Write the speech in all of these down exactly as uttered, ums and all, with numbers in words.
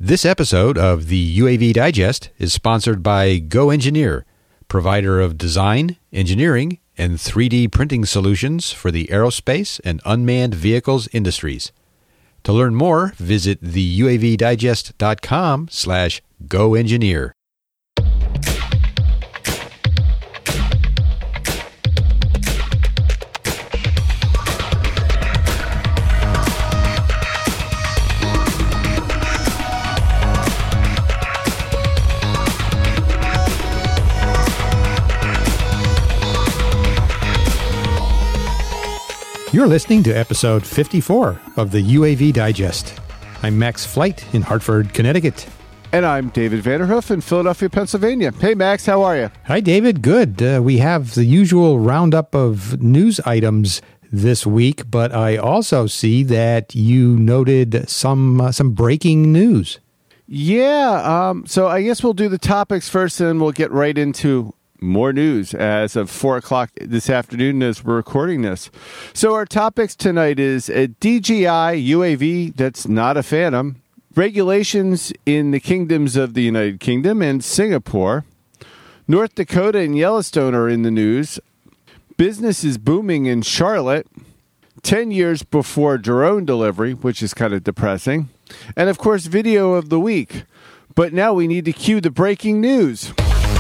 This episode of the U A V Digest is sponsored by GoEngineer, provider of design, engineering, and three D printing solutions for the aerospace and unmanned vehicles industries. To learn more, visit the U A V digest dot com slash GoEngineer. You're listening to episode fifty-four of the U A V Digest. I'm Max Flight in Hartford, Connecticut. And I'm David Vanderhoof in Philadelphia, Pennsylvania. Hey, Max, how are you? Hi, David. Good. Uh, we have the usual roundup of news items this week, but I also see that you noted some uh, some breaking news. Yeah. Um, so I guess we'll do the topics first, and then we'll get right into more news as of four o'clock this afternoon as we're recording this. So our topics tonight is a D J I U A V that's not a Phantom, regulations in the kingdoms of the United Kingdom and Singapore, North Dakota and Yellowstone are in the news, business is booming in Charlotte, ten years before drone delivery, which is kind of depressing, and of course video of the week. But now we need to cue the breaking news.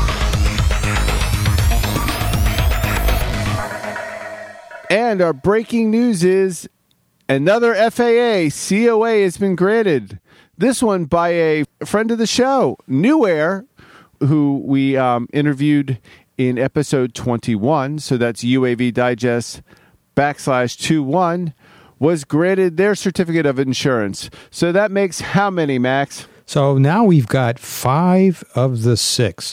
And our breaking news is another F A A C O A has been granted. This one by a friend of the show, Newair, who we um, interviewed in episode twenty-one. So that's U A V Digest backslash two one, was granted their certificate of insurance. So that makes how many, Max? So now we've got five of the six.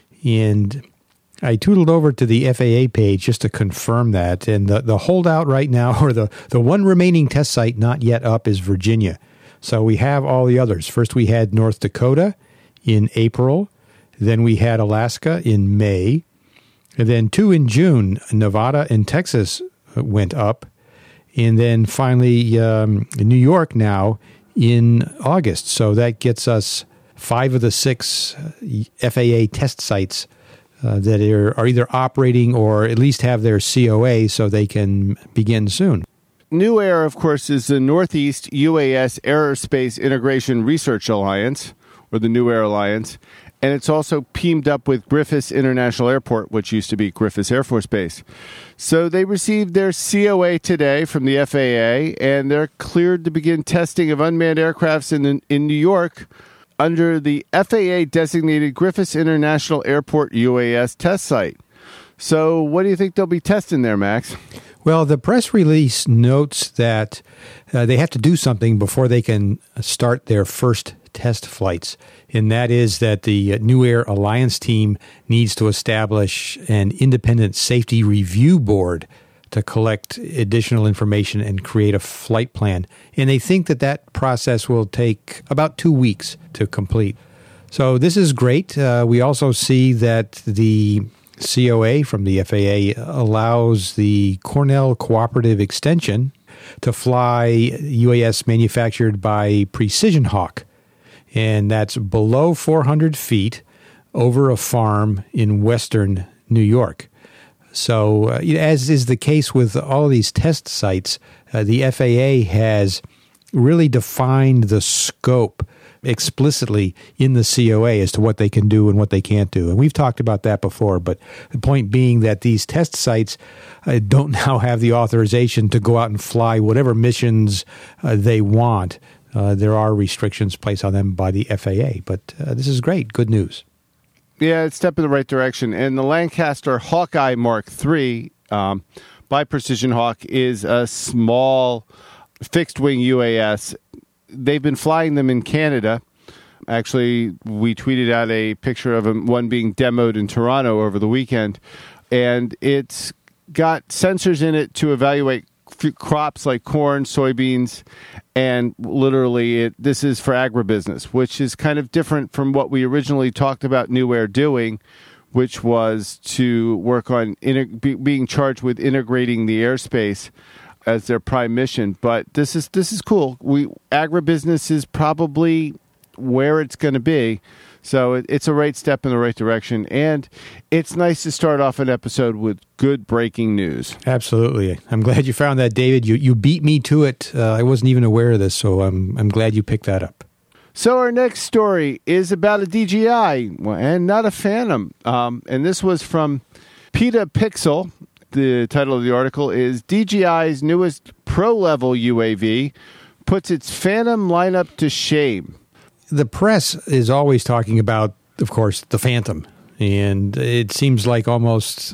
And I tootled over to the F A A page just to confirm that, and the, the holdout right now, or the, the one remaining test site not yet up, is Virginia. So we have all the others. First we had North Dakota in April, then we had Alaska in May, and then two in June, Nevada and Texas went up, and then finally um, New York now in August. So that gets us five of the six F A A test sites Uh, that are, are either operating or at least have their C O A so they can begin soon. Newair, of course, is the Northeast U A S Aerospace Integration Research Alliance, or the Newair Alliance, and it's also teamed up with Griffiss International Airport, which used to be Griffiss Air Force Base. So they received their C O A today from the F A A, and they're cleared to begin testing of unmanned aircrafts in, in New York under the F A A-designated Griffiss International Airport U A S test site. So what do you think they'll be testing there, Max? Well, the press release notes that uh, they have to do something before they can start their first test flights, and that is that the Newair Alliance team needs to establish an independent safety review board to collect additional information and create a flight plan. And they think that that process will take about two weeks to complete. So this is great. Uh, we also see that the C O A from the F A A allows the Cornell Cooperative Extension to fly U A S manufactured by Precision Hawk. And that's below four hundred feet over a farm in western New York. So, uh, as is the case with all of these test sites, uh, the F A A has really defined the scope explicitly in the C O A as to what they can do and what they can't do. And we've talked about that before, but the point being that these test sites uh, don't now have the authorization to go out and fly whatever missions uh, they want. Uh, there are restrictions placed on them by the F A A, but uh, this is great. Good news. Yeah, it's a step in the right direction. And the Lancaster Hawkeye Mark three um, by Precision Hawk is a small fixed-wing U A S. They've been flying them in Canada. Actually, we tweeted out a picture of one being demoed in Toronto over the weekend. And it's got sensors in it to evaluate crops like corn, soybeans, and literally it, this is for agribusiness, which is kind of different from what we originally talked about Newair doing, which was to work on inter- be, being charged with integrating the airspace as their prime mission. But this is this is cool. We agribusiness is probably where it's going to be. So it, it's a right step in the right direction. And it's nice to start off an episode with good breaking news. Absolutely. I'm glad you found that, David. You you beat me to it. Uh, I wasn't even aware of this, so I'm, I'm glad you picked that up. So our next story is about a D J I and not a Phantom. Um, and this was from Petapixel. The title of the article is D J I's newest pro-level U A V puts its Phantom lineup to shame. The press is always talking about, of course, the Phantom. And it seems like almost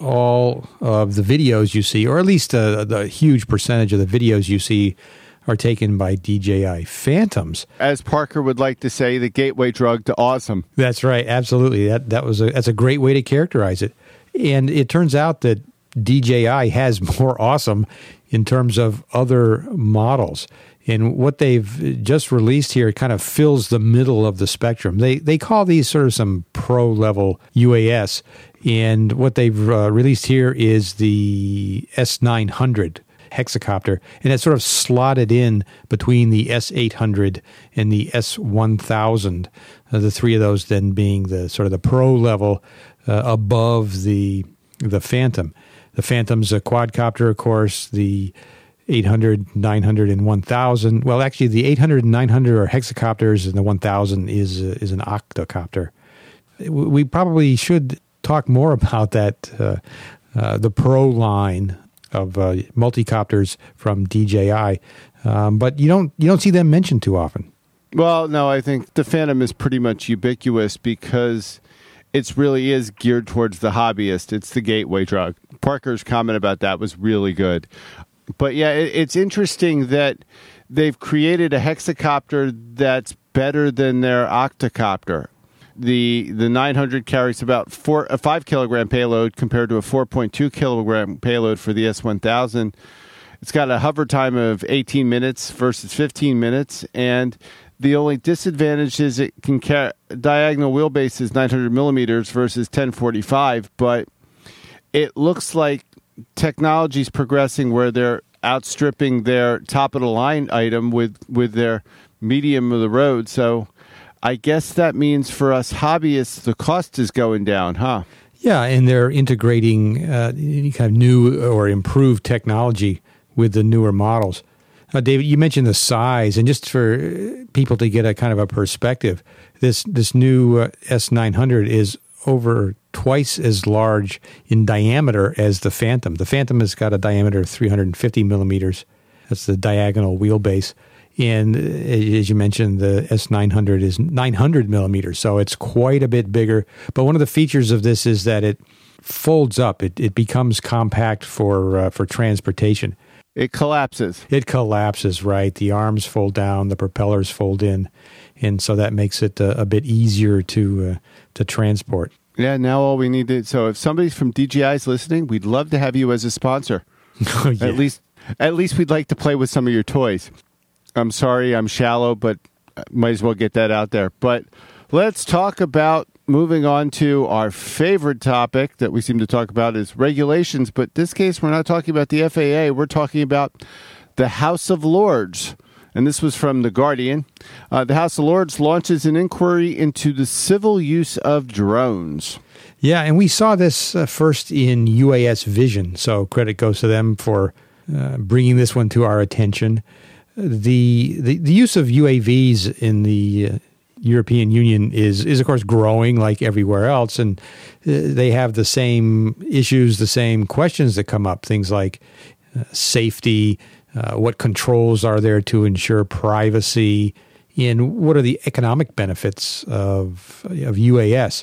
all of the videos you see, or at least a, a huge percentage of the videos you see, are taken by D J I Phantoms. As Parker would like to say, the gateway drug to awesome. That's right. Absolutely. That that was a, that's a great way to characterize it. And it turns out that D J I has more awesome in terms of other models. And what they've just released here kind of fills the middle of the spectrum. They they call these sort of some pro-level U A S. And what they've uh, released here is the S nine hundred hexacopter. And it's sort of slotted in between the S eight hundred and the S one thousand. Uh, the three of those then being the sort of the pro-level uh, above the the Phantom. The Phantom's a quadcopter, of course. The eight hundred, nine hundred, and one thousand. Well, actually, the eight hundred and nine hundred are hexacopters, and the one thousand is uh, is an octocopter. We probably should talk more about that, uh, uh, the Pro line of uh, multicopters from D J I, um, but you don't you don't see them mentioned too often. Well, no, I think the Phantom is pretty much ubiquitous because it really is geared towards the hobbyist. It's the gateway drug. Parker's comment about that was really good. But yeah, it, it's interesting that they've created a hexacopter that's better than their octocopter. The the nine hundred carries about four a five kilogram payload compared to a four point two kilogram payload for the S one thousand. It's got a hover time of eighteen minutes versus fifteen minutes, and the only disadvantage is it can carry diagonal wheelbase is nine hundred millimeters versus ten forty-five, but it looks like technology's progressing where they're outstripping their top-of-the-line item with, with their medium of the road. So I guess that means for us hobbyists, the cost is going down, huh? Yeah, and they're integrating uh, any kind of new or improved technology with the newer models. Uh, David, you mentioned the size, and just for people to get a kind of a perspective, this this new uh, S nine hundred is over twice as large in diameter as the Phantom. The Phantom has got a diameter of three hundred fifty millimeters. That's the diagonal wheelbase. And as you mentioned, the S nine hundred is nine hundred millimeters, so it's quite a bit bigger. But one of the features of this is that it folds up. It it becomes compact for uh, for transportation. It collapses. It collapses, right. The arms fold down, the propellers fold in, and so that makes it a, a bit easier to uh, to transport. Yeah, now all we need to... So if somebody's from D J I is listening, we'd love to have you as a sponsor. Oh, yeah. At least, at least we'd like to play with some of your toys. I'm sorry, I'm shallow, but might as well get that out there. But let's talk about moving on to our favorite topic that we seem to talk about is regulations. But in this case, we're not talking about the F A A. We're talking about the House of Lords. And this was from The Guardian. Uh, the House of Lords launches an inquiry into the civil use of drones. Yeah, and we saw this uh, first in U A S Vision, so credit goes to them for uh, bringing this one to our attention. The, the the use of U A Vs in the uh, European Union is, is, of course, growing like everywhere else, and uh, they have the same issues, the same questions that come up, things like uh, safety, uh, what controls are there to ensure privacy, and what are the economic benefits of, of U A S.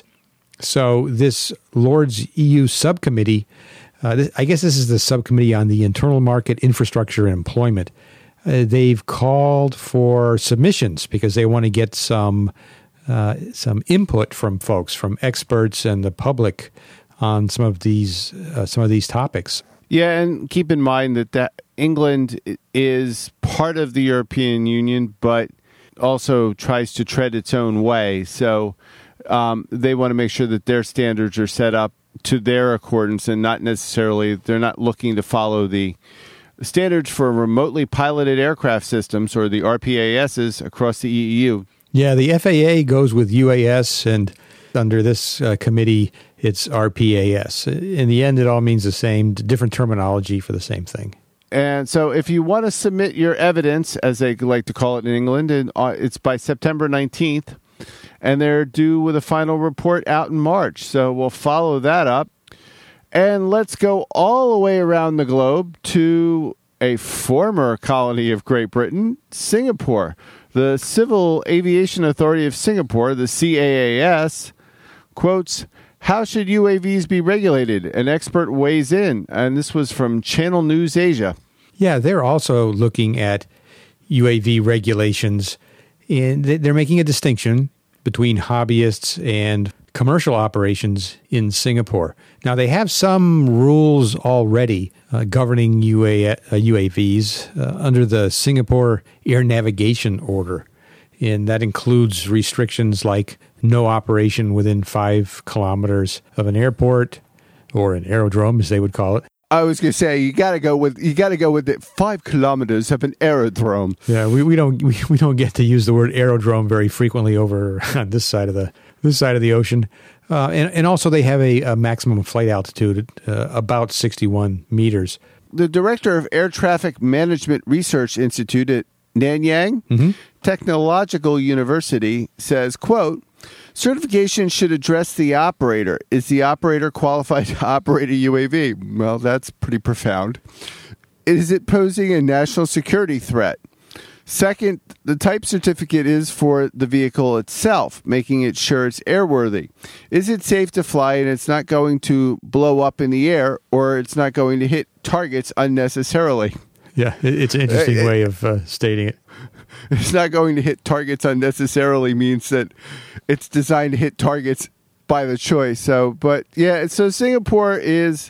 So this Lords E U subcommittee, uh, this, I guess this is the subcommittee on the internal market, infrastructure, and employment. Uh, they've called for submissions because they want to get some uh, some input from folks, from experts and the public on some of these uh, some of these topics. Yeah, and keep in mind that, that England is part of the European Union, but also tries to tread its own way. So um, they want to make sure that their standards are set up to their accordance, and not necessarily they're not looking to follow the standards for remotely piloted aircraft systems, or the R P A Ss, across the E U. Yeah, the F A A goes with U A S, and under this uh, committee, it's R P A S. In the end, it all means the same, different terminology for the same thing. And so if you want to submit your evidence, as they like to call it in England, and uh, it's by September nineteenth, and they're due with a final report out in March. So we'll follow that up. And let's go all the way around the globe to a former colony of Great Britain, Singapore. The Civil Aviation Authority of Singapore, the C A A S, quotes, "How should U A Vs be regulated? An expert weighs in." And this was from Channel News Asia. Yeah, they're also looking at U A V regulations, and they're making a distinction between hobbyists and commercial operations in Singapore. Now, they have some rules already uh, governing U A, uh, U A Vs uh, under the Singapore Air Navigation Order, and that includes restrictions like no operation within five kilometers of an airport, or an aerodrome, as they would call it. I was going to say you got to go with you got to go with it. Five kilometers of an aerodrome. Yeah, we, we don't we, we don't get to use the word aerodrome very frequently over on this side of the this side of the ocean, uh, and and also they have a, a maximum flight altitude uh, about sixty-one meters. The director of Air Traffic Management Research Institute at Nanyang mm-hmm. Technological University says, quote, "Certification should address the operator. Is the operator qualified to operate a U A V?" Well, that's pretty profound. Is it posing a national security threat? Second, the type certificate is for the vehicle itself, making it sure it's airworthy. Is it safe to fly and it's not going to blow up in the air, or it's not going to hit targets unnecessarily? Yeah, it's an interesting way of uh, stating it. It's not going to hit targets unnecessarily means that it's designed to hit targets by the choice. So, but yeah, so Singapore is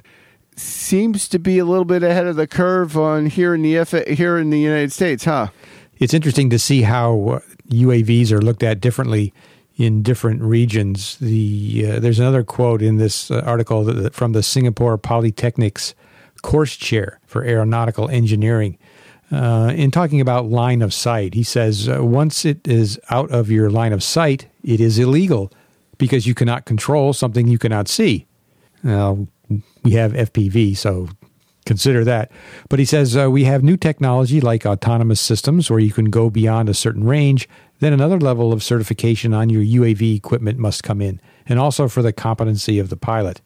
seems to be a little bit ahead of the curve on here in the F A, here in the United States, huh? It's interesting to see how U A Vs are looked at differently in different regions. The uh, there's another quote in this uh, article that, from the Singapore Polytechnic's course chair for aeronautical engineering. Uh, in talking about line of sight, he says, uh, once it is out of your line of sight, it is illegal because you cannot control something you cannot see. Now, we have F P V, so consider that. But he says, uh, we have new technology like autonomous systems where you can go beyond a certain range. Then another level of certification on your U A V equipment must come in, and also for the competency of the pilot.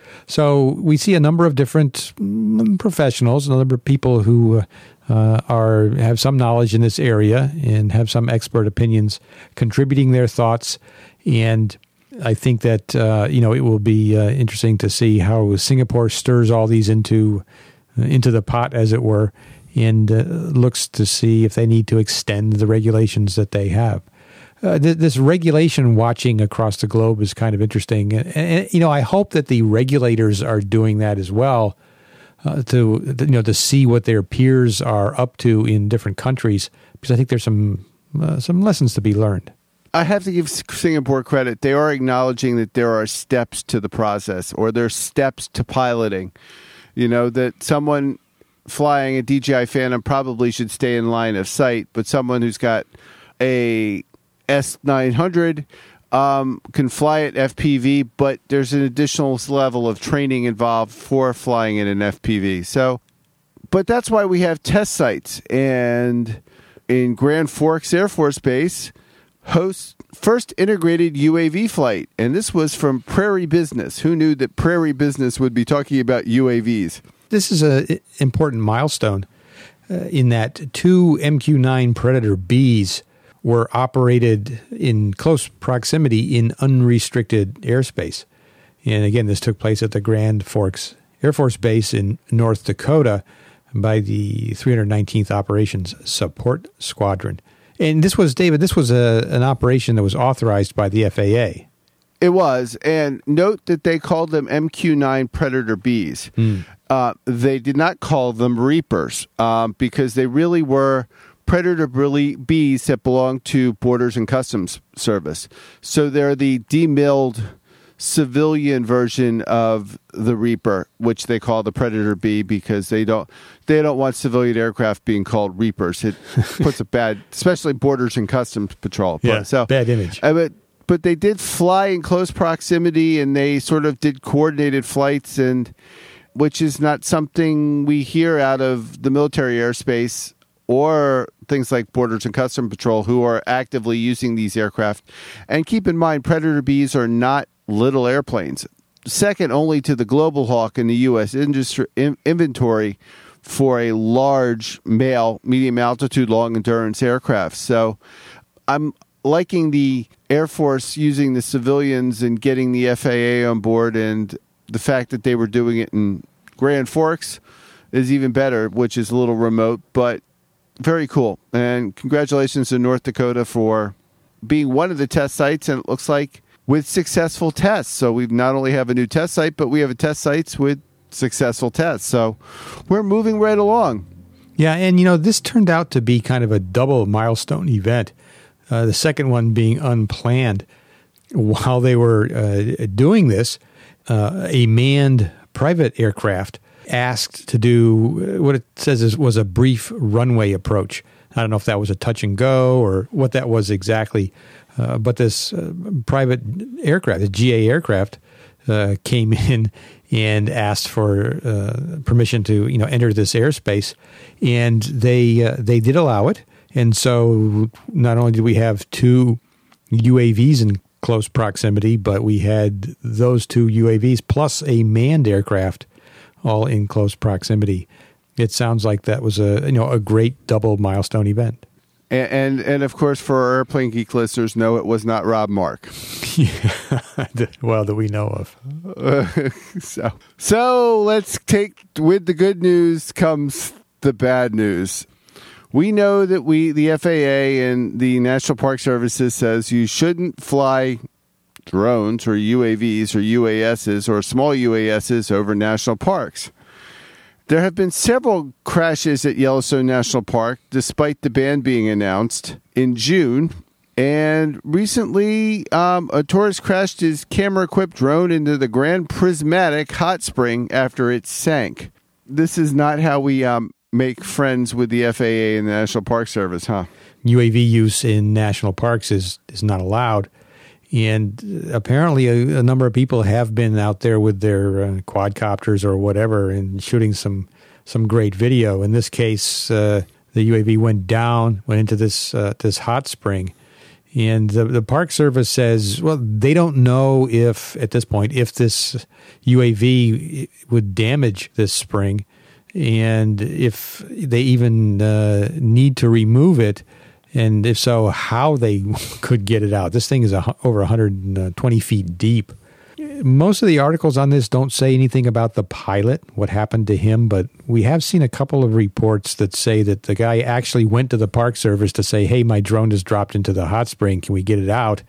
So we see a number of different professionals, a number of people who uh, are have some knowledge in this area and have some expert opinions contributing their thoughts. And I think that, uh, you know, it will be uh, interesting to see how Singapore stirs all these into uh, into the pot, as it were, and uh, looks to see if they need to extend the regulations that they have. Uh, th- this regulation watching across the globe is kind of interesting. And, and, you know, I hope that the regulators are doing that as well, uh, to, you know, to see what their peers are up to in different countries, because I think there's some uh, some lessons to be learned. I have to give Singapore credit. They are acknowledging that there are steps to the process, or there's steps to piloting. You know, that someone flying a D J I Phantom probably should stay in line of sight, but someone who's got a S nine hundred um, can fly at F P V, but there's an additional level of training involved for flying in an F P V. So, but that's why we have test sites. And in Grand Forks Air Force Base hosts first integrated U A V flight. And this was from Prairie Business. Who knew that Prairie Business would be talking about U A Vs? This is an important milestone uh, in that two M Q nine Predator Bs were operated in close proximity in unrestricted airspace. And again, this took place at the Grand Forks Air Force Base in North Dakota by the three hundred nineteenth Operations Support Squadron. And this was, David, this was a, an operation that was authorized by the F A A. It was. And note that they called them M Q nine Predator Bs. Mm. Uh, they did not call them Reapers um, because they really were Predator Bs that belong to Borders and Customs Service. So they're the demilled civilian version of the Reaper, which they call the Predator B because they don't they don't want civilian aircraft being called Reapers. It puts a bad, especially Borders and Customs Patrol. Yeah, but, so, bad image. Uh, but, but they did fly in close proximity, and they sort of did coordinated flights, and which is not something we hear out of the military airspace or things like Borders and Customs Patrol, who are actively using these aircraft. And keep in mind, Predator Bs are not little airplanes, second only to the Global Hawk in the U S industry in, inventory for a large male, medium altitude, long endurance aircraft. So I'm liking the Air Force using the civilians and getting the F A A on board, and the fact that they were doing it in Grand Forks is even better, which is a little remote, but very cool. And congratulations to North Dakota for being one of the test sites, and it looks like with successful tests. So we not only have a new test site, but we have a test sites with successful tests. So we're moving right along. Yeah, and you know, this turned out to be kind of a double milestone event. Uh, the second one being unplanned. While they were uh, doing this, uh, a manned private aircraft asked to do what it says is, was a brief runway approach. I don't know if that was a touch and go or what that was exactly. Uh, but this uh, private aircraft, the G A aircraft, uh, came in and asked for uh, permission to, you know, enter this airspace, and they uh, they did allow it. And so, not only did we have two U A Vs in close proximity, but we had those two U A Vs plus a manned aircraft, all in close proximity. It sounds like that was a you know a great double milestone event. And, and and of course, for our Airplane Geek listeners, no, it was not Rob Mark. Yeah, well, that we know of. Uh, so, so let's take, with the good news comes the bad news. We know that we, the F A A and the National Park Services says you shouldn't fly drones or U A Vs or U A Ss or small U A Ss over national parks. There have been several crashes at Yellowstone National Park, despite the ban being announced in June. And recently, um, a tourist crashed his camera-equipped drone into the Grand Prismatic hot spring after it sank. This is not how we um, make friends with the F A A and the National Park Service, huh? U A V use in national parks is, is not allowed. And apparently a, a number of people have been out there with their uh, quadcopters or whatever and shooting some some great video. In this case, uh, the U A V went down, went into this uh, this hot spring. And the, the Park Service says, well, they don't know if, at this point, if this U A V would damage this spring and if they even uh, need to remove it. And if so, how they could get it out. This thing is a, over one hundred twenty feet deep. Most of the articles on this don't say anything about the pilot, what happened to him, but we have seen a couple of reports that say that the guy actually went to the Park Service to say, hey, my drone has dropped into the hot spring. Can we get it out?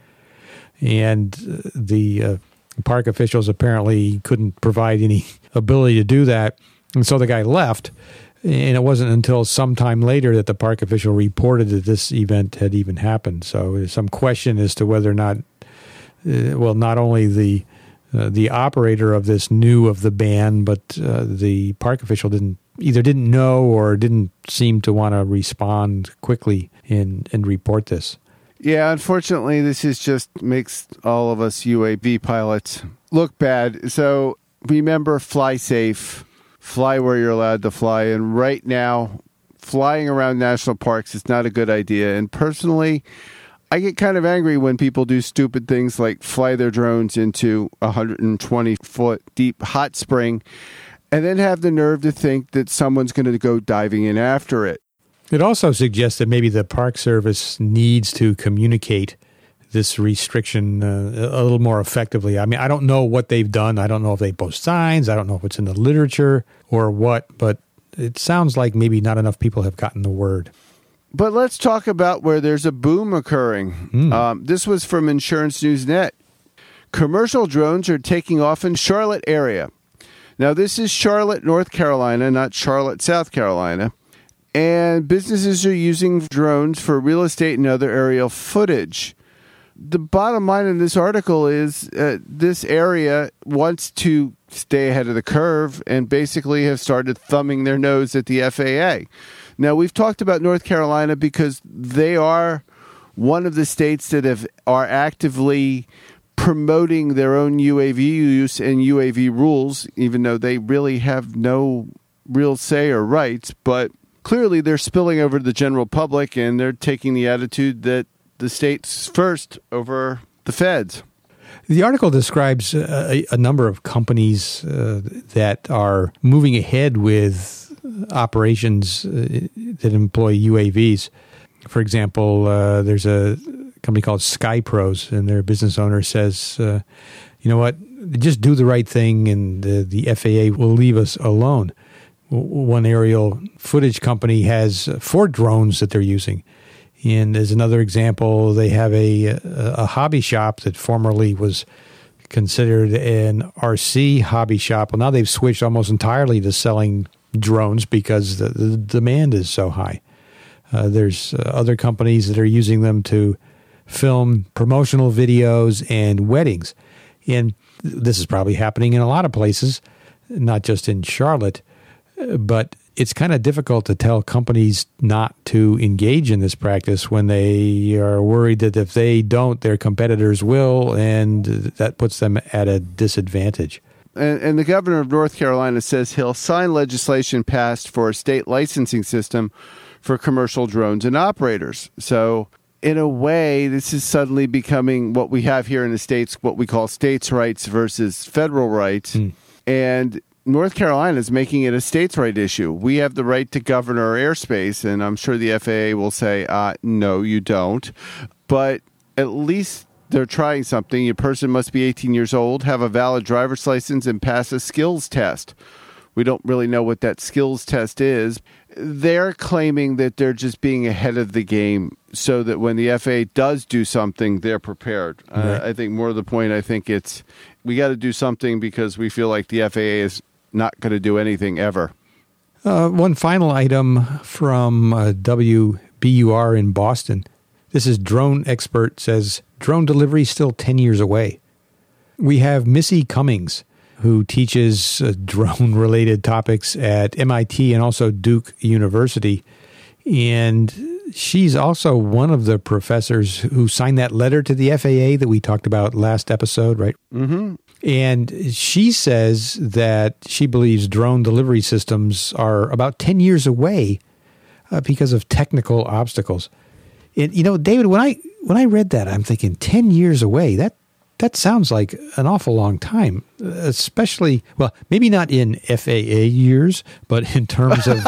And the uh, park officials apparently couldn't provide any ability to do that. And so the guy left. And it wasn't until sometime later that the park official reported that this event had even happened. So there's some question as to whether or not, uh, well, not only the uh, the operator of this knew of the ban, but uh, the park official didn't either didn't know or didn't seem to want to respond quickly and, and report this. Yeah, unfortunately, this is just makes all of us U A V pilots look bad. So remember, fly safe. Fly where you're allowed to fly. And right now, flying around national parks is not a good idea. And personally, I get kind of angry when people do stupid things like fly their drones into a one hundred twenty foot deep hot spring and then have the nerve to think that someone's going to go diving in after it. It also suggests that maybe the Park Service needs to communicate this restriction uh, a little more effectively. I mean, I don't know what they've done. I don't know if they post signs. I don't know if it's in the literature or what, but it sounds like maybe not enough people have gotten the word. But let's talk about where there's a boom occurring. Mm. Um, this was from Insurance News Net. Commercial drones are taking off in Charlotte area. Now, this is Charlotte, North Carolina, not Charlotte, South Carolina. And businesses are using drones for real estate and other aerial footage. the bottom line in this article is uh, this area wants to stay ahead of the curve and basically have started thumbing their nose at the F A A. Now, we've talked about North Carolina because they are one of the states that have are actively promoting their own U A V use and U A V rules, even though they really have no real say or rights. But clearly they're spilling over to the general public, and they're taking the attitude that the state's first over the feds. The article describes a, a number of companies uh, that are moving ahead with operations uh, that employ U A Vs. For example, uh, there's a company called SkyPros, and their business owner says, uh, you know what, just do the right thing, and the, the F A A will leave us alone. One aerial footage company has four drones that they're using. And as another example, they have a, a, a hobby shop that formerly was considered an R C hobby shop. Well, now they've switched almost entirely to selling drones because the, the demand is so high. Uh, there's uh, other companies that are using them to film promotional videos and weddings. And this is probably happening in a lot of places, not just in Charlotte. But it's kind of difficult to tell companies not to engage in this practice when they are worried that if they don't, their competitors will, and that puts them at a disadvantage. And, and the governor of North Carolina says he'll sign legislation passed for a state licensing system for commercial drones and operators. So in a way, this is suddenly becoming what we have here in the States, what we call states' rights versus federal rights. Mm. And North Carolina is making it a states' right issue. We have the right to govern our airspace, and I'm sure the F A A will say, uh, no, you don't. But at least they're trying something. A person must be eighteen years old, have a valid driver's license, and pass a skills test. We don't really know what that skills test is. They're claiming that they're just being ahead of the game so that when the F A A does do something, they're prepared. Right. Uh, I think more of the point, I think it's we got to do something because we feel like the F A A is not going to do anything ever. Uh, one final item from uh, W B U R in Boston. This is Drone Expert says, drone delivery still ten years away. We have Missy Cummings, who teaches uh, drone-related topics at M I T and also Duke University. And she's also one of the professors who signed that letter to the F A A that we talked about last episode, right? Mm-hmm. And she says that she believes drone delivery systems are about ten years away uh, because of technical obstacles. And, you know, David, when I when I read that, I'm thinking ten years away. That that sounds like an awful long time, especially, well, maybe not in F A A years, but in terms of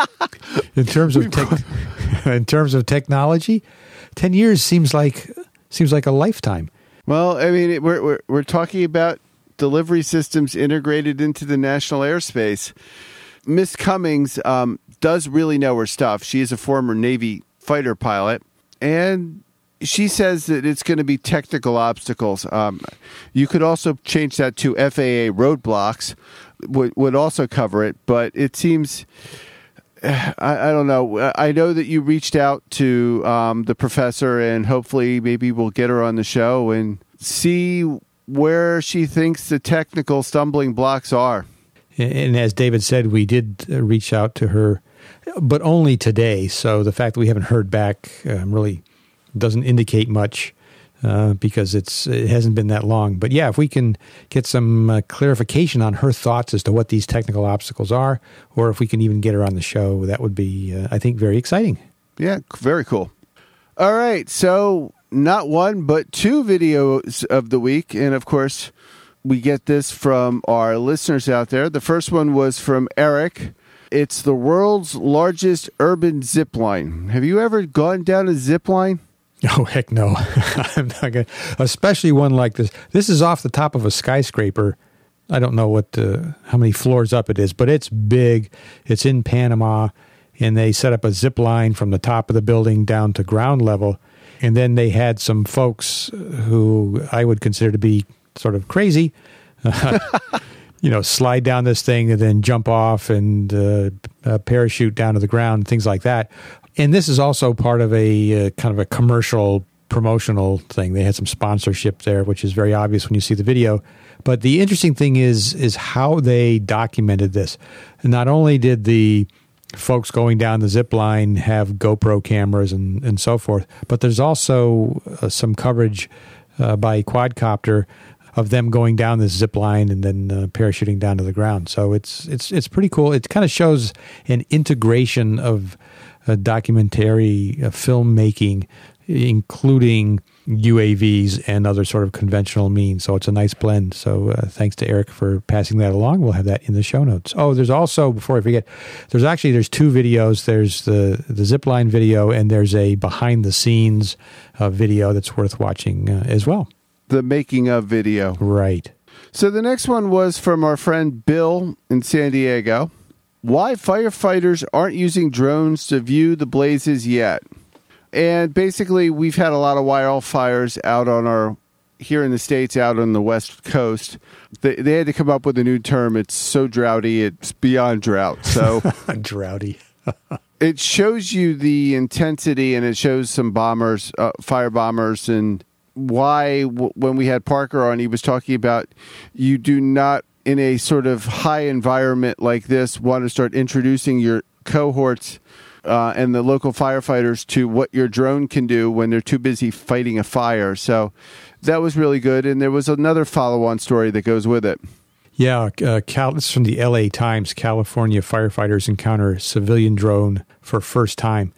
in terms of tech, in terms of technology, ten years seems like seems like a lifetime. Well, I mean, we're we're we're talking about delivery systems integrated into the national airspace. Miss Cummings um, does really know her stuff. She is a former Navy fighter pilot, and she says that it's going to be technical obstacles. Um, you could also change that to F A A roadblocks, would would also cover it. But it seems, I, I don't know. I know that you reached out to um, the professor, and hopefully maybe we'll get her on the show and see where she thinks the technical stumbling blocks are. And as David said, we did reach out to her, but only today. So the fact that we haven't heard back um, really doesn't indicate much uh, because it's it hasn't been that long. But yeah, if we can get some uh, clarification on her thoughts as to what these technical obstacles are, or if we can even get her on the show, that would be, uh, I think, very exciting. Yeah, very cool. All right, so not one, but two videos of the week. And of course, we get this from our listeners out there. The first one was from Eric. It's the world's largest urban zip line. Have you ever gone down a zip line? Oh, heck no. I'm not gonna, especially one like this. This is off the top of a skyscraper. I don't know what the, how many floors up it is, but it's big. It's in Panama, and they set up a zip line from the top of the building down to ground level. And then they had some folks who I would consider to be sort of crazy, uh, you know, slide down this thing and then jump off and uh, uh, parachute down to the ground, things like that. And this is also part of a uh, kind of a commercial promotional thing. They had some sponsorship there, which is very obvious when you see the video. But the interesting thing is is how they documented this. Not only did the folks going down the zip line have GoPro cameras and, and so forth, but there's also uh, some coverage uh, by quadcopter of them going down this zip line and then uh, parachuting down to the ground. So it's it's it's pretty cool. It kind of shows an integration of uh, documentary uh, filmmaking, including U A Vs and other sort of conventional means. So it's a nice blend. So uh, thanks to Eric for passing that along. We'll have that in the show notes. Oh, there's also, before I forget, there's actually, there's two videos. There's the, the zipline video, and there's a behind the scenes uh, video that's worth watching uh, as well. The making of video. Right. So the next one was from our friend Bill in San Diego. Why firefighters aren't using drones to view the blazes yet. And basically, we've had a lot of wildfires out on our, here in the States, out on the West Coast. They, they had to come up with a new term. It's so droughty, it's beyond drought. So droughty. It shows you the intensity, and it shows some bombers, uh, fire bombers, and why w- when we had Parker on, he was talking about you do not, in a sort of high environment like this, want to start introducing your cohorts Uh, and the local firefighters to what your drone can do when they're too busy fighting a fire. So that was really good. And there was another follow-on story that goes with it. Yeah, uh, Cal, this is from the L A Times. California firefighters encounter civilian drone for first time.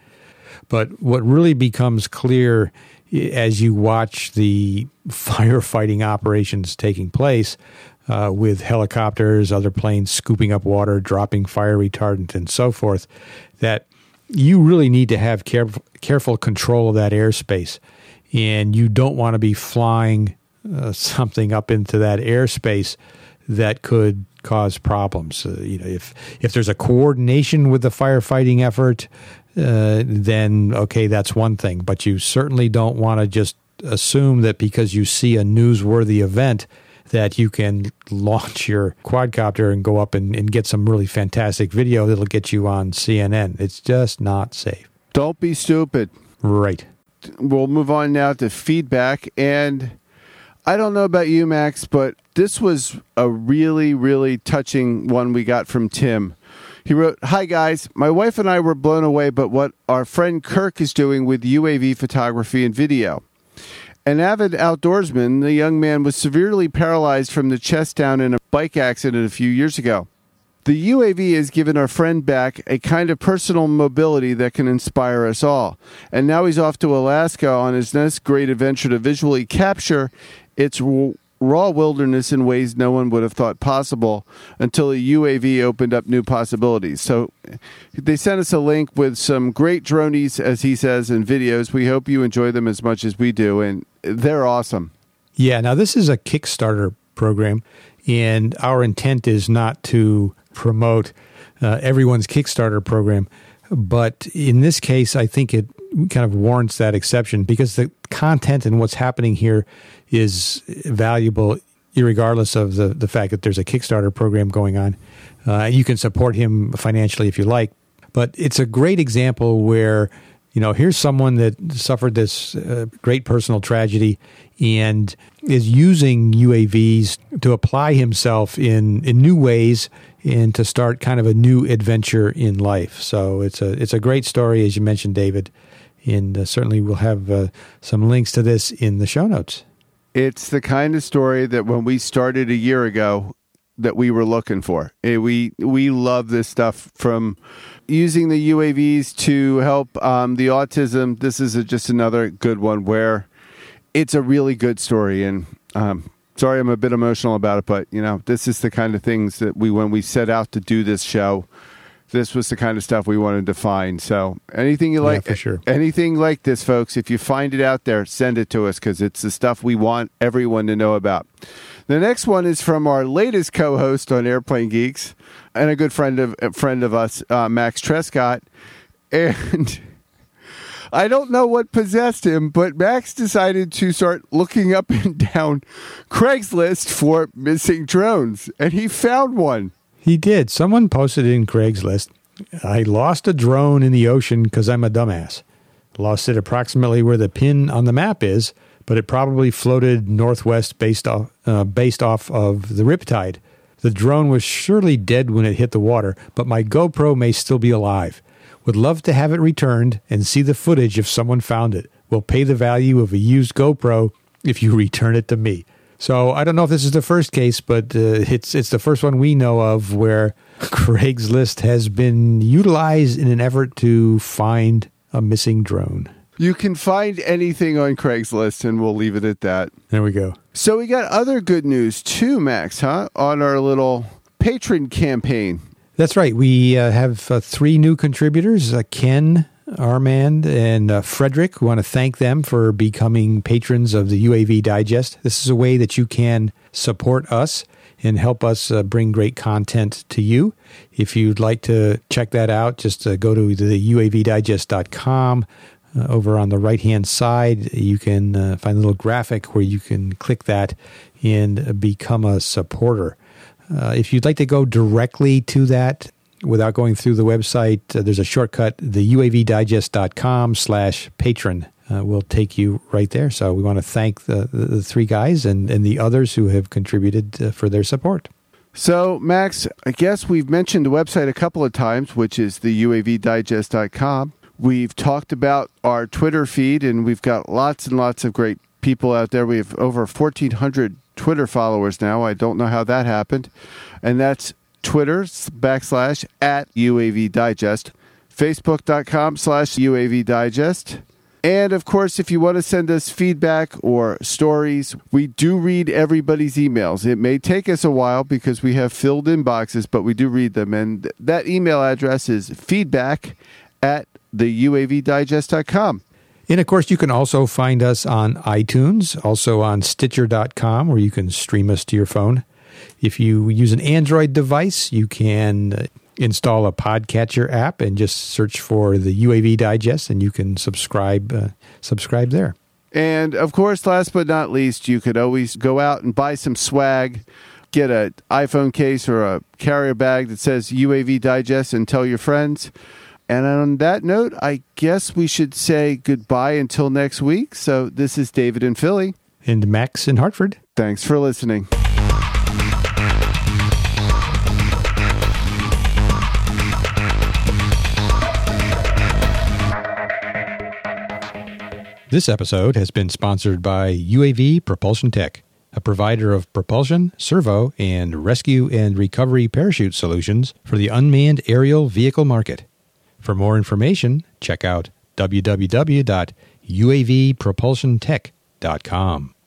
But what really becomes clear as you watch the firefighting operations taking place uh, with helicopters, other planes scooping up water, dropping fire retardant, and so forth, that you really need to have careful, careful control of that airspace. And you don't want to be flying uh, something up into that airspace that could cause problems. Uh, you know, if if there's a coordination with the firefighting effort, uh, then okay, that's one thing. But you certainly don't want to just assume that because you see a newsworthy event that you can launch your quadcopter and go up and, and get some really fantastic video that'll get you on C N N. It's just not safe. Don't be stupid. Right. We'll move on now to feedback. And I don't know about you, Max, but this was a really, really touching one we got from Tim. He wrote, "Hi, guys. My wife and I were blown away by what our friend Kirk is doing with U A V photography and video. An avid outdoorsman, the young man was severely paralyzed from the chest down in a bike accident a few years ago. The U A V has given our friend back a kind of personal mobility that can inspire us all. And now he's off to Alaska on his next great adventure to visually capture its raw wilderness in ways no one would have thought possible until a U A V opened up new possibilities." So they sent us a link with some great dronies, as he says, and videos. We hope you enjoy them as much as we do, and they're awesome. Yeah, now this is a Kickstarter program, and our intent is not to promote uh, everyone's Kickstarter program, but in this case, I think it kind of warrants that exception because the content and what's happening here is valuable irregardless of the, the fact that there's a Kickstarter program going on. Uh, you can support him financially if you like, but it's a great example where, you know, here's someone that suffered this uh, great personal tragedy and is using U A Vs to apply himself in, in new ways and to start kind of a new adventure in life. So it's a it's a great story, as you mentioned, David, and uh, certainly we'll have uh, some links to this in the show notes. It's the kind of story that when we started a year ago that we were looking for. We we love this stuff, from using the U A Vs to help um, the autism. This is a, just another good one where it's a really good story. And um, sorry, I'm a bit emotional about it, but you know, this is the kind of things that we, when we set out to do this show, this was the kind of stuff we wanted to find. So anything you like, yeah, for sure. anything like this, folks, if you find it out there, send it to us because it's the stuff we want everyone to know about. The next one is from our latest co-host on Airplane Geeks and a good friend of a friend of us, uh, Max Trescott. And I don't know what possessed him, but Max decided to start looking up and down Craigslist for missing drones, and he found one. He did. Someone posted in Craigslist, "I lost a drone in the ocean because I'm a dumbass." Lost it approximately where the pin on the map is, but it probably floated northwest based off, uh, based off of the riptide. The drone was surely dead when it hit the water, but my GoPro may still be alive. Would love to have it returned and see the footage if someone found it. Will pay the value of a used GoPro if you return it to me. So I don't know if this is the first case, but uh, it's it's the first one we know of where Craigslist has been utilized in an effort to find a missing drone. You can find anything on Craigslist, and we'll leave it at that. There we go. So we got other good news too, Max, huh? On our little patron campaign. That's right. We uh, have uh, three new contributors, uh, Ken, Armand, and uh, Frederick. We want to thank them for becoming patrons of the U A V Digest. This is a way that you can support us and help us uh, bring great content to you. If you'd like to check that out, just uh, go to the U A V digest dot com. Uh, over on the right-hand side, you can uh, find a little graphic where you can click that and become a supporter. Uh, if you'd like to go directly to that without going through the website, uh, there's a shortcut, the U A V digest dot com slash patron uh, will take you right there. So we want to thank the, the, the three guys and, and the others who have contributed uh, for their support. So, Max, I guess we've mentioned the website a couple of times, which is the U A V digest dot com. We've talked about our Twitter feed, and we've got lots and lots of great people out there. We have over fourteen hundred Twitter followers now. I don't know how that happened. And that's Twitter backslash at U A V Digest, Facebook.com slash U A V Digest. And, of course, if you want to send us feedback or stories, we do read everybody's emails. It may take us a while because we have filled inboxes, but we do read them. And that email address is feedback at the U A V digest dot com. And, of course, you can also find us on iTunes, also on Stitcher dot com, where you can stream us to your phone. If you use an Android device, you can install a podcatcher app and just search for the U A V Digest, and you can subscribe uh, subscribe there. And, of course, last but not least, you could always go out and buy some swag, get an iPhone case or a carrier bag that says U A V Digest and tell your friends. And on that note, I guess we should say goodbye until next week. So this is David in Philly. And Max in Hartford. Thanks for listening. This episode has been sponsored by U A V Propulsion Tech, a provider of propulsion, servo, and rescue and recovery parachute solutions for the unmanned aerial vehicle market. For more information, check out w w w dot u a v propulsion tech dot com.